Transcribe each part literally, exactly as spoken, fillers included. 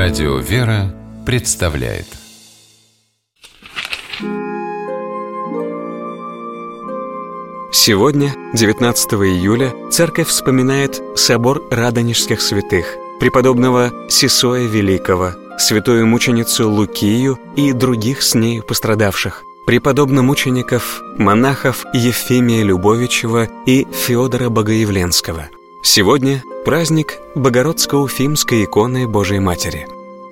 Радио «Вера» представляет. Сегодня, девятнадцатого июля, Церковь вспоминает собор Радонежских святых, преподобного Сисоя Великого, святую мученицу Лукию и других с нею пострадавших, преподобномучеников, монахов Ефимия Любовичева и Феодора Богоявленского. Сегодня праздник Богородско-Уфимской иконы Божией Матери.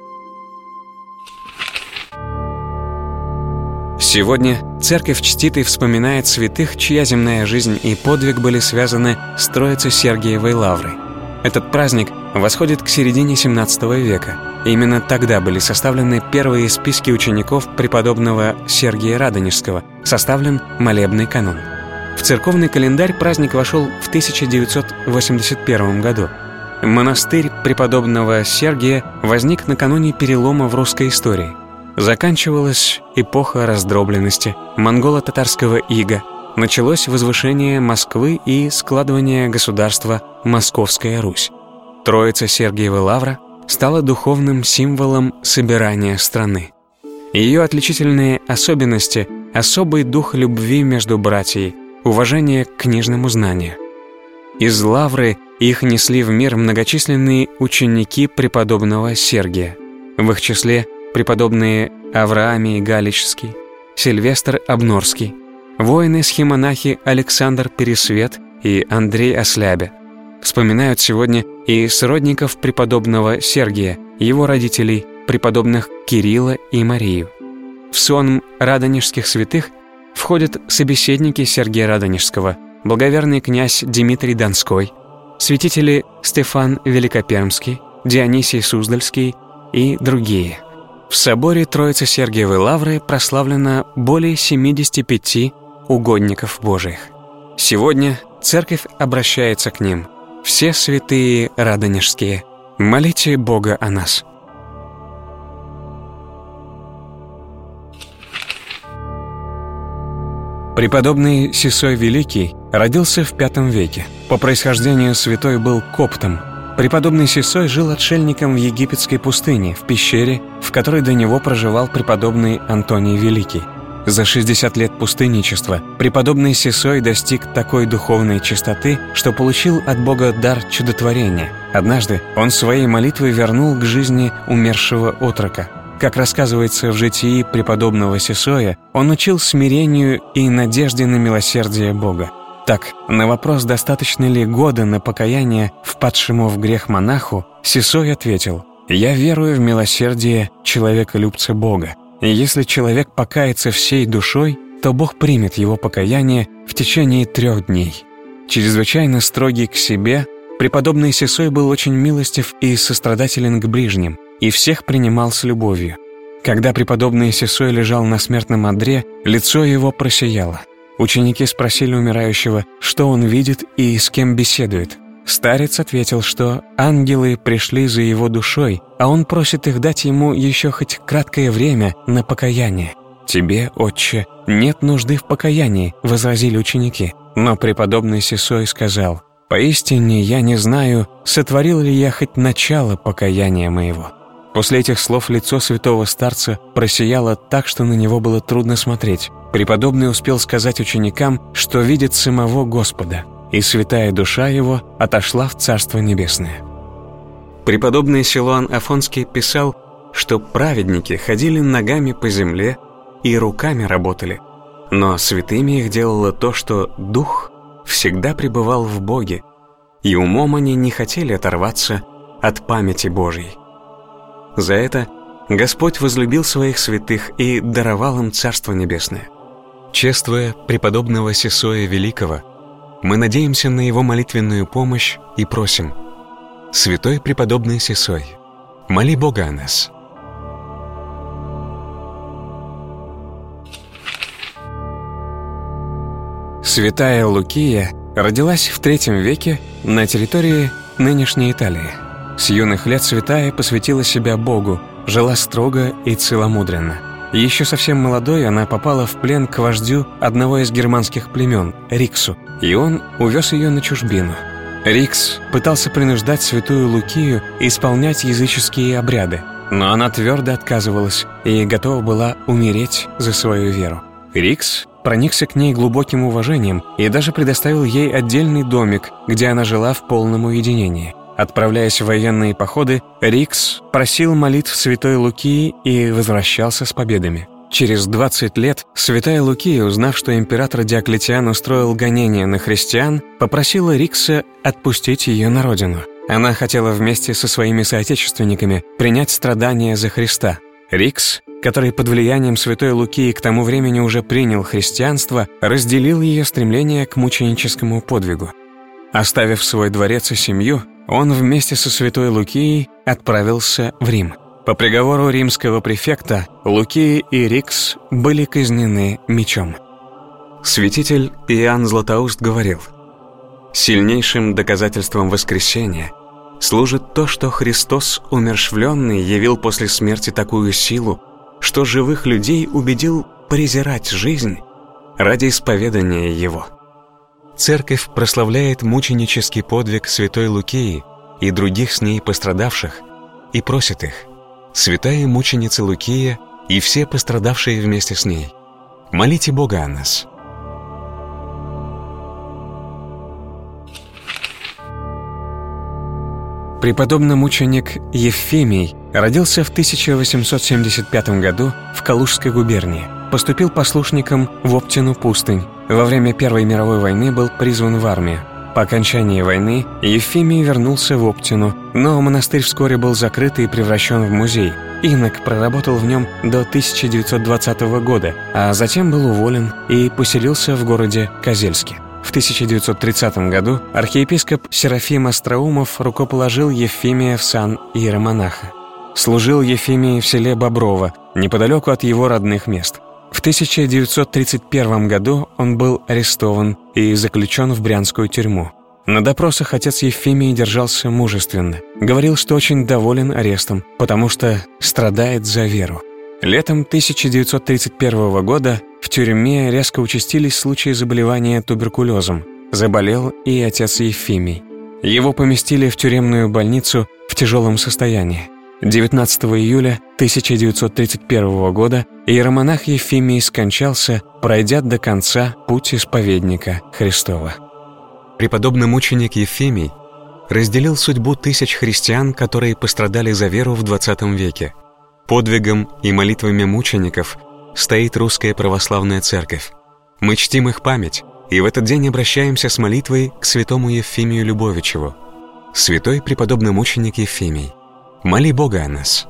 Сегодня Церковь чтит и вспоминает святых, чья земная жизнь и подвиг были связаны с Троице-Сергиевой лаврой. Этот праздник восходит к середине семнадцатого века. Именно тогда были составлены первые списки учеников преподобного Сергия Радонежского, составлен молебный канон. В церковный календарь праздник вошел в тысяча девятьсот восемьдесят первом году. Монастырь преподобного Сергия возник накануне перелома в русской истории. Заканчивалась эпоха раздробленности, монголо-татарского ига, началось возвышение Москвы и складывание государства Московская Русь. Троица-Сергиева лавра стала духовным символом собирания страны. Ее отличительные особенности – особый дух любви между братьями, уважение к книжному знанию. Из лавры их несли в мир многочисленные ученики преподобного Сергия. В их числе преподобные Авраамий Галичский, Сильвестр Обнорский, воины-схимонахи Александр Пересвет и Андрей Ослябя. Вспоминают сегодня и сродников преподобного Сергия, его родителей, преподобных Кирилла и Марию. В сон Радонежских святых входят собеседники Сергия Радонежского, благоверный князь Дмитрий Донской, святители Стефан Великопермский, Дионисий Суздальский и другие. В соборе Троицы-Сергиевой лавры прославлено более семидесяти пяти угодников Божиих. Сегодня Церковь обращается к ним. Все святые радонежские, молите Бога о нас. Преподобный Сисой Великий родился в пятом веке. По происхождению святой был коптом. Преподобный Сисой жил отшельником в египетской пустыне, в пещере, в которой до него проживал преподобный Антоний Великий. За шестьдесят лет пустынничества преподобный Сисой достиг такой духовной чистоты, что получил от Бога дар чудотворения. Однажды он своей молитвой вернул к жизни умершего отрока. Как рассказывается в житии преподобного Сисоя, он учил смирению и надежде на милосердие Бога. Так, на вопрос, достаточно ли года на покаяние впадшему в грех монаху, Сисой ответил: «Я верую в милосердие человеколюбца Бога, и если человек покается всей душой, то Бог примет его покаяние в течение трех дней». Чрезвычайно строгий к себе, преподобный Сисой был очень милостив и сострадателен к ближним, и всех принимал с любовью. Когда преподобный Сисой лежал на смертном одре, лицо его просияло. Ученики спросили умирающего, что он видит и с кем беседует. Старец ответил, что ангелы пришли за его душой, а он просит их дать ему еще хоть краткое время на покаяние. «Тебе, отче, нет нужды в покаянии», — возразили ученики. Но преподобный Сисой сказал: «Поистине я не знаю, сотворил ли я хоть начало покаяния моего». После этих слов лицо святого старца просияло так, что на него было трудно смотреть. Преподобный успел сказать ученикам, что видит самого Господа, и святая душа его отошла в Царство Небесное. Преподобный Силуан Афонский писал, что праведники ходили ногами по земле и руками работали, но святыми их делало то, что Дух всегда пребывал в Боге, и умом они не хотели оторваться от памяти Божьей. За это Господь возлюбил своих святых и даровал им Царство Небесное. Чествуя преподобного Сисоя Великого, мы надеемся на его молитвенную помощь и просим: «Святой преподобный Сисой, моли Бога о нас». Святая Лукия родилась в третьем веке на территории нынешней Италии. С юных лет святая посвятила себя Богу, жила строго и целомудренно. Еще совсем молодой она попала в плен к вождю одного из германских племен, Риксу, и он увез ее на чужбину. Рикс пытался принуждать святую Лукию исполнять языческие обряды, но она твердо отказывалась и готова была умереть за свою веру. Рикс проникся к ней глубоким уважением и даже предоставил ей отдельный домик, где она жила в полном уединении. Отправляясь в военные походы, Рикс просил молитв святой Лукии и возвращался с победами. Через двадцать лет святая Лукия, узнав, что император Диоклетиан устроил гонения на христиан, попросила Рикса отпустить ее на родину. Она хотела вместе со своими соотечественниками принять страдания за Христа. Рикс, который под влиянием святой Лукии к тому времени уже принял христианство, разделил ее стремление к мученическому подвигу. Оставив свой дворец и семью, он вместе со святой Лукией отправился в Рим. По приговору римского префекта Лукия и Рикс были казнены мечом. Святитель Иоанн Златоуст говорил: «Сильнейшим доказательством воскресения служит то, что Христос, умерщвленный, явил после смерти такую силу, что живых людей убедил презирать жизнь ради исповедания Его». Церковь прославляет мученический подвиг святой Лукии и других с ней пострадавших и просит их: «Святая мученица Лукия и все пострадавшие вместе с ней, молите Бога о нас». Преподобный мученик Евфемий родился в тысяча восемьсот семьдесят пятом году в Калужской губернии. Поступил послушником в Оптину пустынь. Во время Первой мировой войны был призван в армию. По окончании войны Евфемий вернулся в Оптину, но монастырь вскоре был закрыт и превращен в музей. Инок проработал в нем до тысяча девятьсот двадцатого года, а затем был уволен и поселился в городе Козельске. В тысяча девятьсот тридцатом году архиепископ Серафим Остроумов рукоположил Евфемия в сан иеромонаха. Служил Евфемий в селе Боброво, неподалеку от его родных мест. В тысяча девятьсот тридцать первом году он был арестован и заключен в брянскую тюрьму. На допросах отец Евфемий держался мужественно. Говорил, что очень доволен арестом, потому что страдает за веру. Летом тысяча девятьсот тридцать первого года в тюрьме резко участились случаи заболевания туберкулезом. Заболел и отец Евфемий. Его поместили в тюремную больницу в тяжелом состоянии. девятнадцатого июля тысяча девятьсот тридцать первого года иеромонах Евфемий скончался, пройдя до конца путь исповедника Христова. Преподобный мученик Евфемий разделил судьбу тысяч христиан, которые пострадали за веру в двадцатом веке. Подвигом и молитвами мучеников стоит Русская Православная Церковь. Мы чтим их память и в этот день обращаемся с молитвой к святому Евфемию Любовичеву. Святой преподобный мученик Евфемий, моли Бога о нас.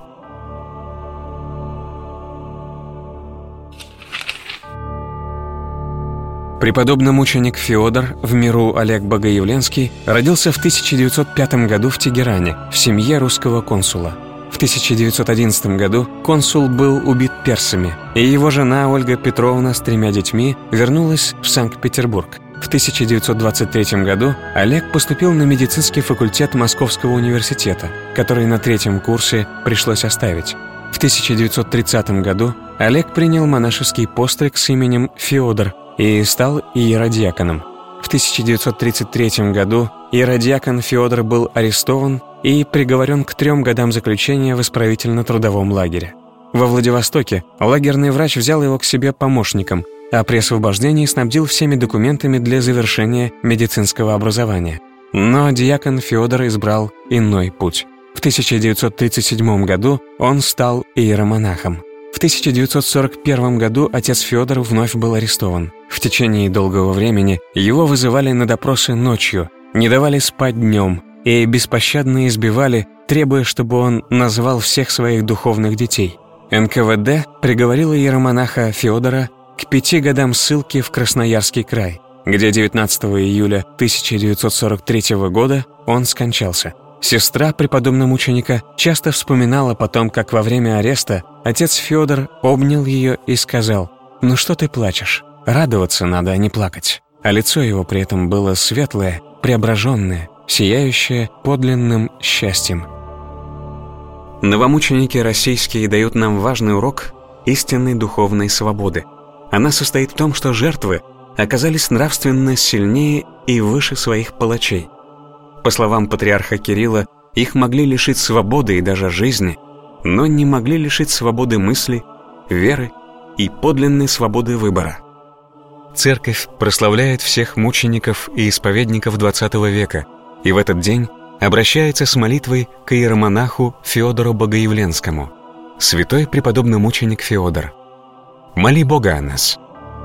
Преподобный мученик Феодор, в миру Олег Богоявленский, родился в тысяча девятьсот пятом году в Тегеране, в семье русского консула. В тысяча девятьсот одиннадцатом году консул был убит персами, и его жена Ольга Петровна с тремя детьми вернулась в Санкт-Петербург. В тысяча девятьсот двадцать третьем году Олег поступил на медицинский факультет Московского университета, который на третьем курсе пришлось оставить. В тысяча девятьсот тридцатом году Олег принял монашеский постриг с именем Феодор и стал иеродиаконом. В тысяча девятьсот тридцать третьем году иеродиакон Феодор был арестован и приговорен к трем годам заключения в исправительно-трудовом лагере. Во Владивостоке лагерный врач взял его к себе помощником, а при освобождении снабдил всеми документами для завершения медицинского образования. Но диакон Феодор избрал иной путь. В тысяча девятьсот тридцать седьмом году он стал иеромонахом. В тысяча девятьсот сорок первом году отец Феодор вновь был арестован. В течение долгого времени его вызывали на допросы ночью, не давали спать днем и беспощадно избивали, требуя, чтобы он назвал всех своих духовных детей. эн ка вэ дэ приговорила иеромонаха Феодора к пяти годам ссылки в Красноярский край, где девятнадцатого июля тысяча девятьсот сорок третьего года он скончался. Сестра преподобного мученика часто вспоминала потом, как во время ареста отец Феодор обнял ее и сказал: «Ну что ты плачешь? Радоваться надо, а не плакать». А лицо его при этом было светлое, преображенное, сияющее подлинным счастьем. Новомученики российские дают нам важный урок истинной духовной свободы. Она состоит в том, что жертвы оказались нравственно сильнее и выше своих палачей. По словам патриарха Кирилла, их могли лишить свободы и даже жизни, но не могли лишить свободы мысли, веры и подлинной свободы выбора. Церковь прославляет всех мучеников и исповедников двадцатого века и в этот день обращается с молитвой к иеромонаху Феодору Богоявленскому. Святой преподобный мученик Феодор, моли Бога о нас.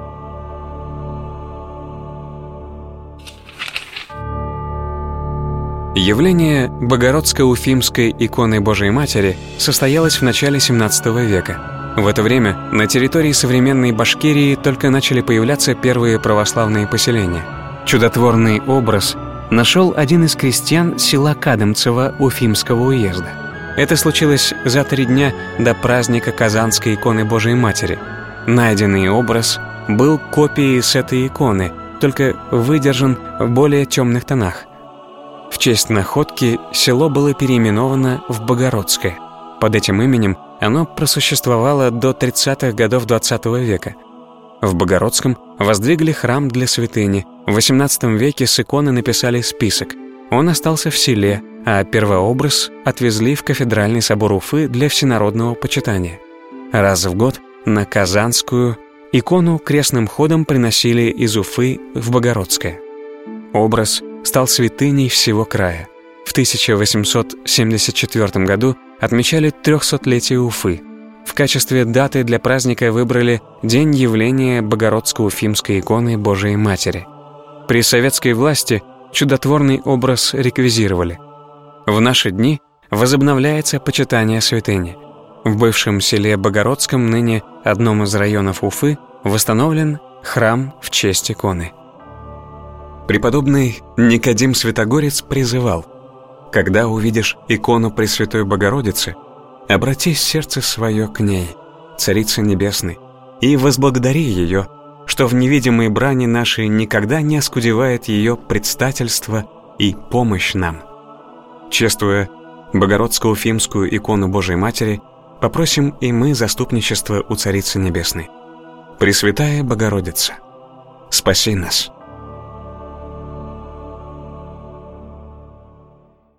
Явление Богородско-Уфимской иконы Божией Матери состоялось в начале семнадцатого века. В это время на территории современной Башкирии только начали появляться первые православные поселения. Чудотворный образ нашел один из крестьян села Кадымцево Уфимского уезда. Это случилось за три дня до праздника Казанской иконы Божией Матери. Найденный образ был копией с этой иконы, только выдержан в более темных тонах. В честь находки село было переименовано в Богородское. Под этим именем оно просуществовало до тридцатых годов двадцатого века. В Богородском воздвигли храм для святыни. В восемнадцатом веке с иконы написали список. Он остался в селе, а первообраз отвезли в кафедральный собор Уфы для всенародного почитания. Раз в год на Казанскую икону крестным ходом приносили из Уфы в Богородское. Образ стал святыней всего края. В тысяча восемьсот семьдесят четвёртом году отмечали трехсотлетие Уфы. В качестве даты для праздника выбрали день явления Богородско-Уфимской иконы Божией Матери. При советской власти чудотворный образ реквизировали. В наши дни возобновляется почитание святыни. В бывшем селе Богородском, ныне одном из районов Уфы, восстановлен храм в честь иконы. Преподобный Никодим Святогорец призывал: «Когда увидишь икону Пресвятой Богородицы, обрати сердце свое к ней, Царице Небесной, и возблагодари ее, что в невидимой брани нашей никогда не оскудевает ее предстательство и помощь нам». Чествуя Богородско-Уфимскую икону Божией Матери, попросим и мы заступничество у Царицы Небесной. Пресвятая Богородица, спаси нас.